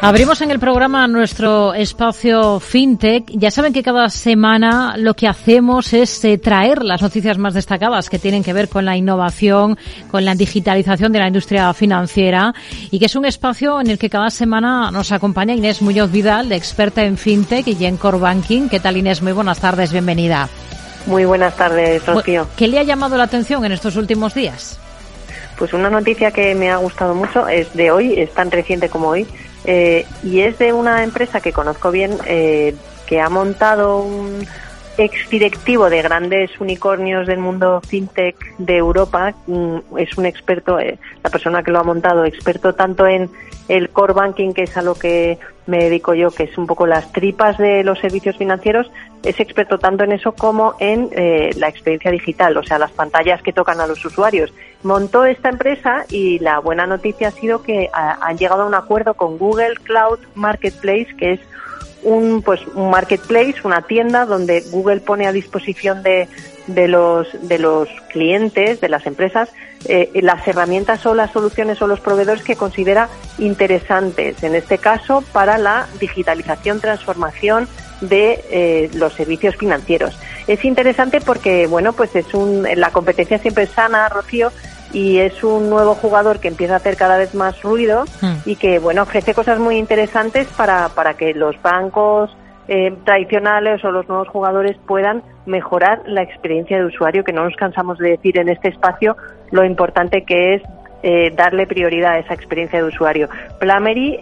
Abrimos en el programa nuestro espacio FinTech. Ya saben que cada semana lo que hacemos es traer las noticias más destacadas que tienen que ver con la innovación, con la digitalización de la industria financiera, y que es un espacio en el que cada semana nos acompaña Inés Muñoz Vidal, experta en FinTech y en Core Banking. ¿Qué tal, Inés? Muy buenas tardes, bienvenida. Muy buenas tardes, Rocío. ¿Qué le ha llamado la atención en estos últimos días? Pues una noticia que me ha gustado mucho, es de hoy, es tan reciente como hoy, y es de una empresa que conozco bien, que ha montado un exdirectivo de grandes unicornios del mundo fintech de Europa. Es un experto, la persona que lo ha montado, experto tanto en el core banking, que es a lo que me dedico yo, que es un poco las tripas de los servicios financieros. Es experto tanto en eso como en la experiencia digital, o sea, las pantallas que tocan a los usuarios. Montó esta empresa y la buena noticia ha sido que han llegado a un acuerdo con Google Cloud Marketplace, que es un marketplace, una tienda donde Google pone a disposición de los clientes, de las empresas, las herramientas o las soluciones o los proveedores que considera interesantes, en este caso para la digitalización, transformación de los servicios financieros. Es interesante porque, bueno, pues la competencia siempre es sana, Rocío, y es un nuevo jugador que empieza a hacer cada vez más ruido y que, bueno, ofrece cosas muy interesantes para que los bancos tradicionales o los nuevos jugadores puedan mejorar la experiencia de usuario, que no nos cansamos de decir en este espacio lo importante que es darle prioridad a esa experiencia de usuario. Plamery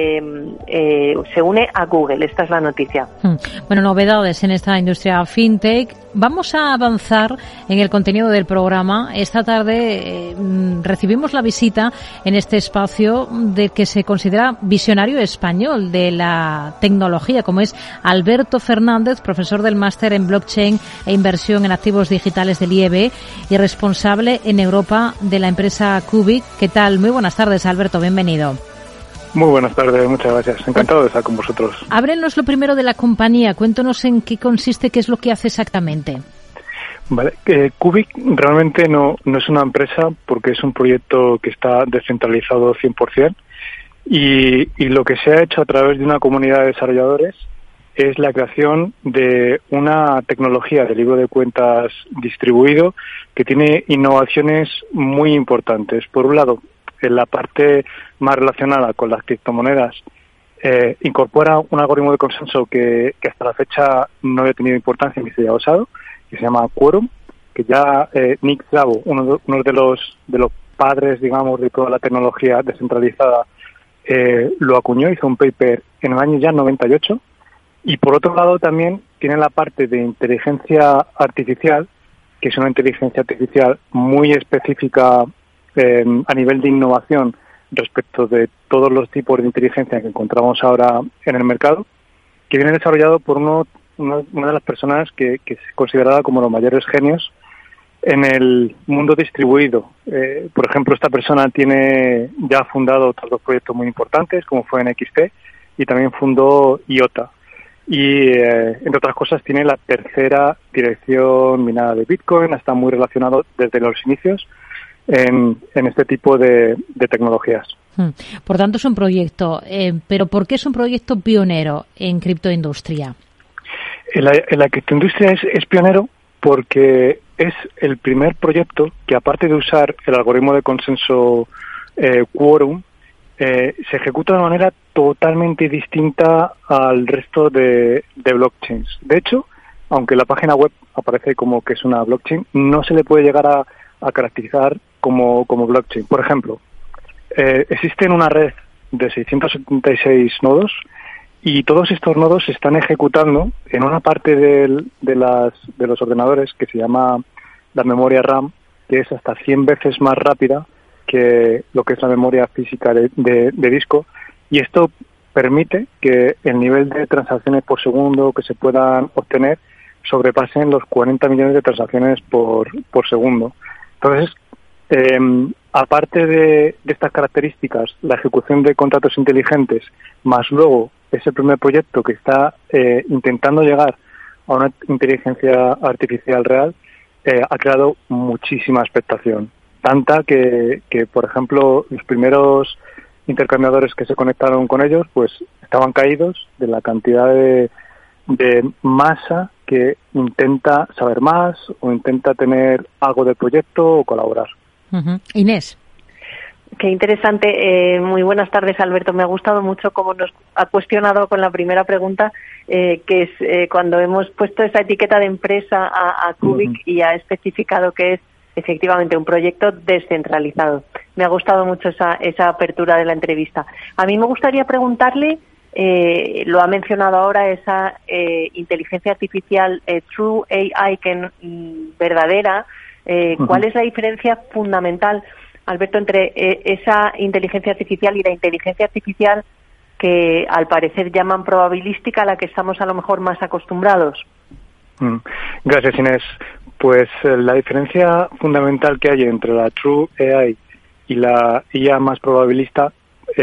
se une a Google, esta es la noticia. Bueno, novedades en esta industria fintech. Vamos a avanzar en el contenido del programa. Esta tarde recibimos la visita en este espacio de que se considera visionario español de la tecnología, como es Alberto Fernández, profesor del máster en blockchain e inversión en activos digitales del IEB y responsable en Europa de la empresa Cubic. ¿Qué tal? Muy buenas tardes, Alberto, bienvenido. Muy buenas tardes, muchas gracias. Encantado de estar con vosotros. Ábrenos lo primero de la compañía, cuéntanos en qué consiste, qué es lo que hace exactamente. Vale, Cubic realmente no es una empresa porque es un proyecto que está descentralizado 100%, y lo que se ha hecho a través de una comunidad de desarrolladores es la creación de una tecnología de libro de cuentas distribuido que tiene innovaciones muy importantes. Por un lado, en la parte más relacionada con las criptomonedas, incorpora un algoritmo de consenso que hasta la fecha no había tenido importancia ni se había usado, que se llama Quorum, que ya Nick Szabo, uno de los padres, digamos, de toda la tecnología descentralizada, lo acuñó, hizo un paper en el año ya 98. Y por otro lado también tiene la parte de inteligencia artificial, que es una inteligencia artificial muy específica a nivel de innovación respecto de todos los tipos de inteligencia que encontramos ahora en el mercado, que viene desarrollado por una de las personas que es considerada como los mayores genios en el mundo distribuido. Por ejemplo, esta persona ya ha fundado otros dos proyectos muy importantes, como fue NXT, y también fundó IOTA. Y, entre otras cosas, tiene la tercera dirección minada de Bitcoin, está muy relacionado desde los inicios en este tipo de tecnologías. Por tanto, es un proyecto, pero ¿por qué es un proyecto pionero en criptoindustria? En la criptoindustria es pionero porque es el primer proyecto que, aparte de usar el algoritmo de consenso Quorum, se ejecuta de manera totalmente distinta al resto de blockchains. De hecho, aunque la página web aparece como que es una blockchain, no se le puede llegar a caracterizar como blockchain. Por ejemplo, existe una red de 676 nodos y todos estos nodos se están ejecutando en una parte de los ordenadores que se llama la memoria RAM, que es hasta 100 veces más rápida que lo que es la memoria física de disco, y esto permite que el nivel de transacciones por segundo que se puedan obtener sobrepasen los 40 millones de transacciones por segundo. Entonces, aparte de estas características, la ejecución de contratos inteligentes, más luego ese primer proyecto que está intentando llegar a una inteligencia artificial real, ha creado muchísima expectación. Tanta que, por ejemplo, los primeros intercambiadores que se conectaron con ellos, pues estaban caídos de la cantidad de masa que intenta saber más o intenta tener algo del proyecto o colaborar. Inés. Qué interesante. Muy buenas tardes, Alberto. Me ha gustado mucho cómo nos ha cuestionado con la primera pregunta, que es cuando hemos puesto esa etiqueta de empresa a Cubic y ha especificado que es efectivamente un proyecto descentralizado. Me ha gustado mucho esa apertura de la entrevista. A mí me gustaría preguntarle, lo ha mencionado ahora, esa inteligencia artificial True AI, verdadera. ¿Cuál es la diferencia fundamental, Alberto, entre esa inteligencia artificial y la inteligencia artificial que al parecer llaman probabilística, a la que estamos a lo mejor más acostumbrados? Gracias, Inés. Pues la diferencia fundamental que hay entre la True AI y la IA más probabilista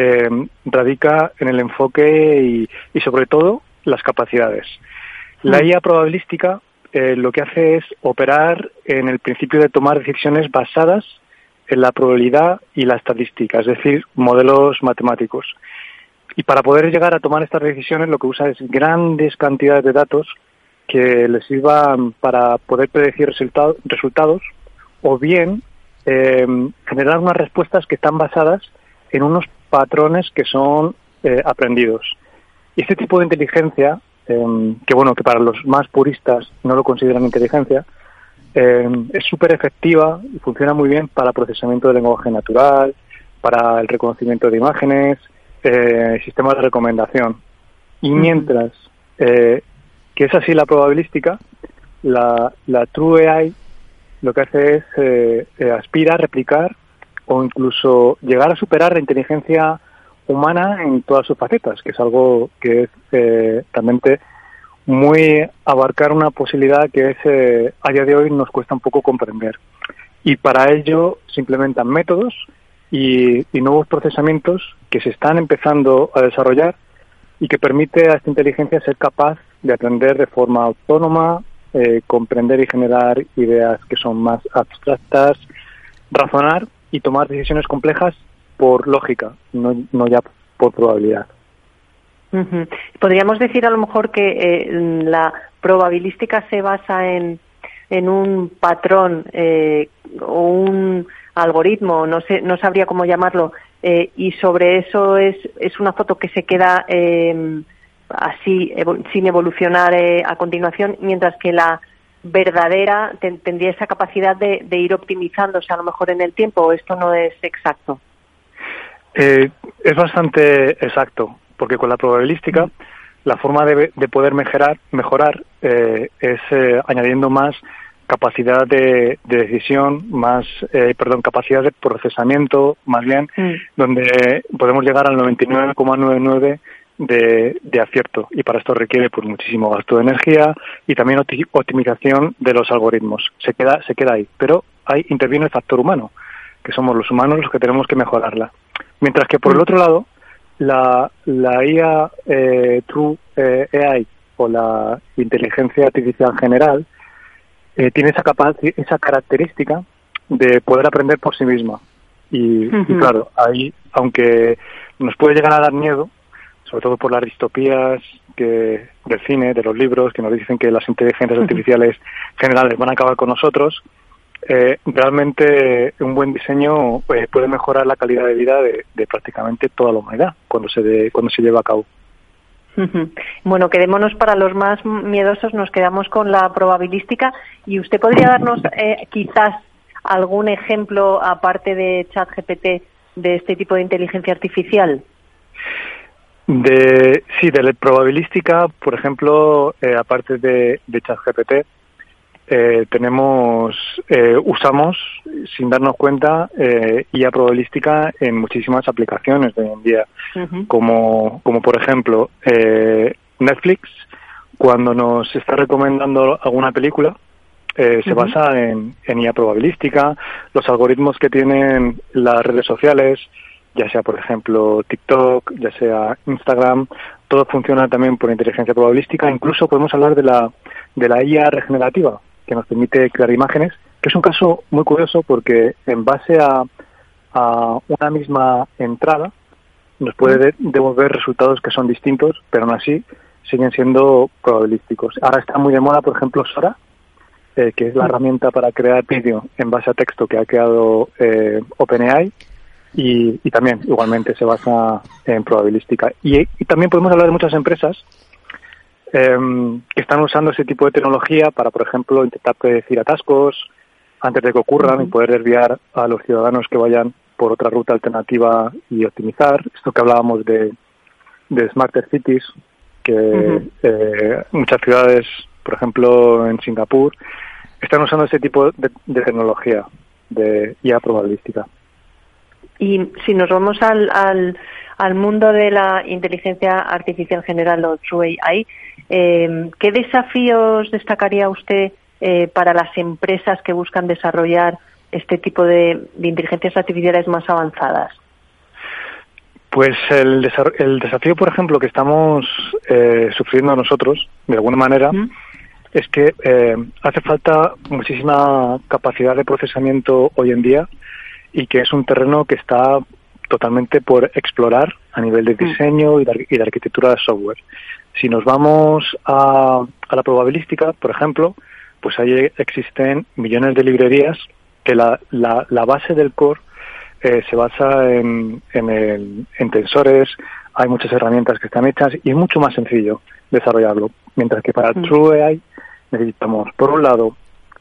radica en el enfoque y sobre todo las capacidades. La IA probabilística lo que hace es operar en el principio de tomar decisiones basadas en la probabilidad y la estadística, es decir, modelos matemáticos. Y para poder llegar a tomar estas decisiones lo que usa es grandes cantidades de datos que les sirvan para poder predecir resultados o bien generar unas respuestas que están basadas en unos patrones que son aprendidos. Y este tipo de inteligencia, que para los más puristas no lo consideran inteligencia, es súper efectiva y funciona muy bien para procesamiento de lenguaje natural, para el reconocimiento de imágenes, sistemas de recomendación. Y mientras que es así la probabilística, la True AI lo que hace es aspira a replicar o incluso llegar a superar la inteligencia humana en todas sus facetas, que es algo que es realmente muy abarcar una posibilidad que es a día de hoy nos cuesta un poco comprender. Y para ello se implementan métodos y nuevos procesamientos que se están empezando a desarrollar y que permite a esta inteligencia ser capaz de aprender de forma autónoma, comprender y generar ideas que son más abstractas, razonar y tomar decisiones complejas por lógica, no ya por probabilidad. Podríamos decir a lo mejor que la probabilística se basa en un patrón o un algoritmo, no sabría cómo llamarlo, y sobre eso es una foto que se queda así sin evolucionar a continuación, mientras que la verdadera tendría esa capacidad de ir optimizándose a lo mejor en el tiempo, ¿o esto no es exacto? Es bastante exacto, porque con la probabilística la forma de poder mejorar es añadiendo más capacidad de decisión, capacidad de procesamiento, más bien, donde podemos llegar al 99,99 de acierto, y para esto requiere pues muchísimo gasto de energía y también optimización de los algoritmos. Se queda ahí, pero ahí interviene el factor humano, que somos los humanos los que tenemos que mejorarla. Mientras que por el otro lado, la IA True AI o la inteligencia artificial general tiene esa característica de poder aprender por sí misma. Y claro, ahí, aunque nos puede llegar a dar miedo, sobre todo por las distopías del cine, de los libros, que nos dicen que las inteligencias artificiales generales van a acabar con nosotros, realmente un buen diseño puede mejorar la calidad de vida de prácticamente toda la humanidad cuando se lleva a cabo. Bueno, quedémonos para los más miedosos, nos quedamos con la probabilística, y usted podría darnos quizás algún ejemplo, aparte de ChatGPT, de este tipo de inteligencia artificial. De la probabilística, por ejemplo, aparte de ChatGPT, usamos, sin darnos cuenta, IA probabilística en muchísimas aplicaciones de hoy en día, como por ejemplo Netflix, cuando nos está recomendando alguna película, se basa en IA probabilística. Los algoritmos que tienen las redes sociales, ya sea por ejemplo TikTok, ya sea Instagram, todo funciona también por inteligencia probabilística. Incluso podemos hablar de la IA regenerativa, que nos permite crear imágenes, que es un caso muy curioso porque en base a una misma entrada nos puede devolver resultados que son distintos, pero aún así siguen siendo probabilísticos. Ahora está muy de moda, por ejemplo, Sora, que es la herramienta para crear vídeo en base a texto que ha creado OpenAI, y también igualmente se basa en probabilística. Y también podemos hablar de muchas empresas que están usando ese tipo de tecnología para, por ejemplo, intentar predecir atascos antes de que ocurran y poder desviar a los ciudadanos que vayan por otra ruta alternativa y optimizar. Esto que hablábamos de Smarter Cities, que muchas ciudades, por ejemplo en Singapur, están usando ese tipo de tecnología de IA probabilística. Y si nos vamos al mundo de la inteligencia artificial general o True AI, ¿qué desafíos destacaría usted para las empresas que buscan desarrollar este tipo de inteligencias artificiales más avanzadas? Pues el desafío, por ejemplo, que estamos sufriendo nosotros, de alguna manera, es que hace falta muchísima capacidad de procesamiento hoy en día, y que es un terreno que está totalmente por explorar a nivel de diseño y de arquitectura de software. Si nos vamos a la probabilística, por ejemplo, pues ahí existen millones de librerías que la base del core se basa en tensores. Hay muchas herramientas que están hechas y es mucho más sencillo desarrollarlo. Mientras que para True AI necesitamos, por un lado,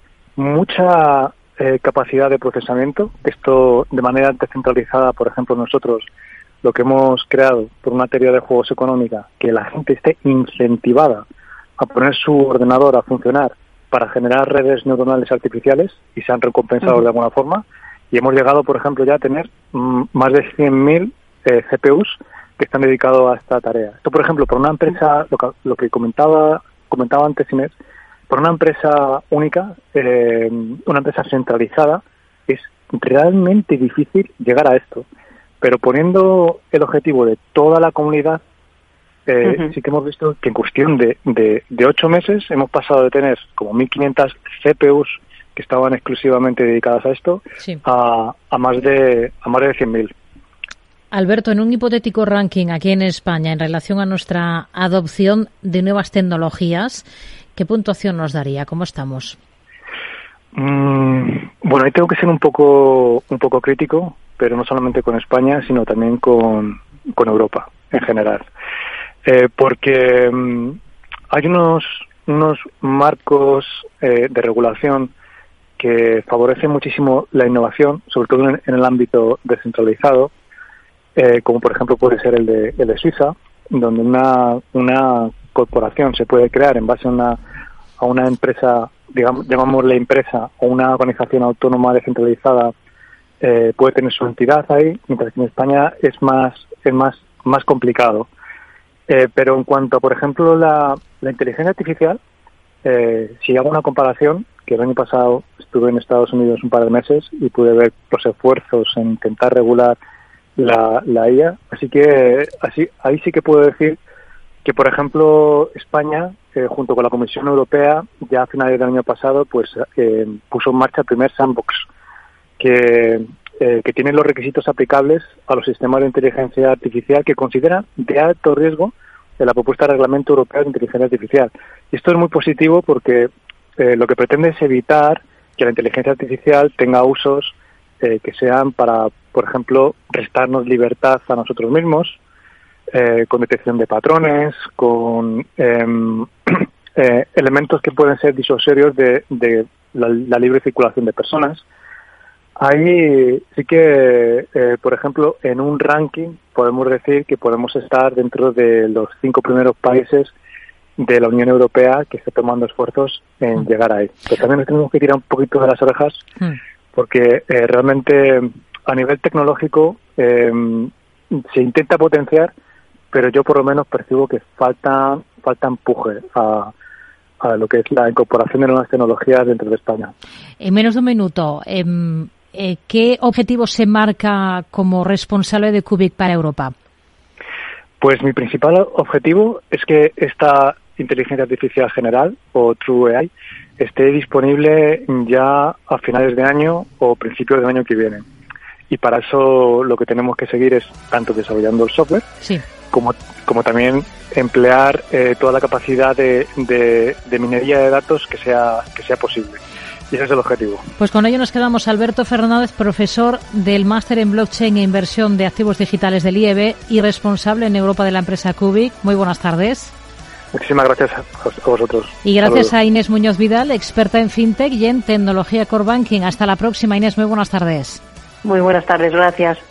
mucha capacidad de procesamiento. Esto de manera descentralizada, por ejemplo, nosotros lo que hemos creado por una teoría de juegos económica, que la gente esté incentivada a poner su ordenador a funcionar para generar redes neuronales artificiales y sean recompensados de alguna forma. Y hemos llegado, por ejemplo, ya a tener más de 100.000 GPUs que están dedicados a esta tarea. Esto, por ejemplo, por una empresa, lo que comentaba antes Inés, por una empresa única, una empresa centralizada, es realmente difícil llegar a esto. Pero poniendo el objetivo de toda la comunidad, sí que hemos visto que en cuestión de 8 meses hemos pasado de tener como 1.500 CPUs que estaban exclusivamente dedicadas a esto, a más de 100.000. Alberto, en un hipotético ranking aquí en España en relación a nuestra adopción de nuevas tecnologías, ¿qué puntuación nos daría? ¿Cómo estamos? Bueno, ahí tengo que ser un poco crítico, pero no solamente con España, sino también con Europa en general. Porque hay unos marcos de regulación que favorecen muchísimo la innovación, sobre todo en el ámbito descentralizado, como por ejemplo puede ser el de Suiza, donde una corporación se puede crear en base a una empresa, llamámosle empresa, o una organización autónoma descentralizada, puede tener su entidad ahí, mientras que en España es más complicado. Pero en cuanto a, por ejemplo, la inteligencia artificial, si hago una comparación, que el año pasado estuve en Estados Unidos un par de meses y pude ver los esfuerzos en intentar regular la IA, ahí sí que puedo decir que, por ejemplo, España, junto con la Comisión Europea, ya a finales del año pasado, pues puso en marcha el primer sandbox, que tiene los requisitos aplicables a los sistemas de inteligencia artificial que considera de alto riesgo de la propuesta de Reglamento Europeo de Inteligencia Artificial. Y esto es muy positivo porque lo que pretende es evitar que la inteligencia artificial tenga usos que sean para, por ejemplo, restarnos libertad a nosotros mismos, con detección de patrones, con elementos que pueden ser disuasorios de la libre circulación de personas. Ahí sí que, por ejemplo, en un ranking podemos decir que podemos estar dentro de los 5 primeros países de la Unión Europea que está tomando esfuerzos en llegar ahí. Pero también nos tenemos que tirar un poquito de las orejas porque realmente a nivel tecnológico se intenta potenciar, pero yo por lo menos percibo que falta empuje a lo que es la incorporación de nuevas tecnologías dentro de España. En menos de un minuto, ¿qué objetivo se marca como responsable de Cubic para Europa? Pues mi principal objetivo es que esta inteligencia artificial general, o True AI, esté disponible ya a finales de año o principios del año que viene. y para eso lo que tenemos que seguir es tanto desarrollando el software sí, como también emplear toda la capacidad de minería de datos que sea posible. Y ese es el objetivo. Pues con ello nos quedamos. Alberto Fernández, profesor del Máster en Blockchain e Inversión de Activos Digitales del IEB y responsable en Europa de la empresa Cubic. Muy buenas tardes. Muchísimas gracias a vosotros. Y gracias Saludos. a Inés Muñoz Vidal, experta en FinTech y en tecnología Core Banking. Hasta la próxima, Inés. Muy buenas tardes. Muy buenas tardes, gracias.